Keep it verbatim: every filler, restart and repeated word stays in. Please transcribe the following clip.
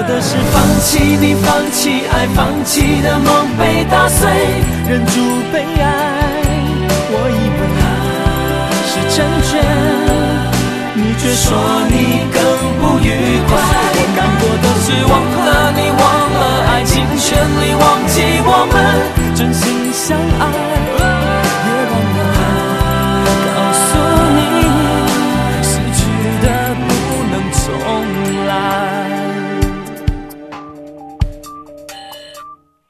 的是放弃你，放弃爱，放弃的梦被打碎，忍住悲哀。我以为是成全，你却说你更不愉快。我难过的是忘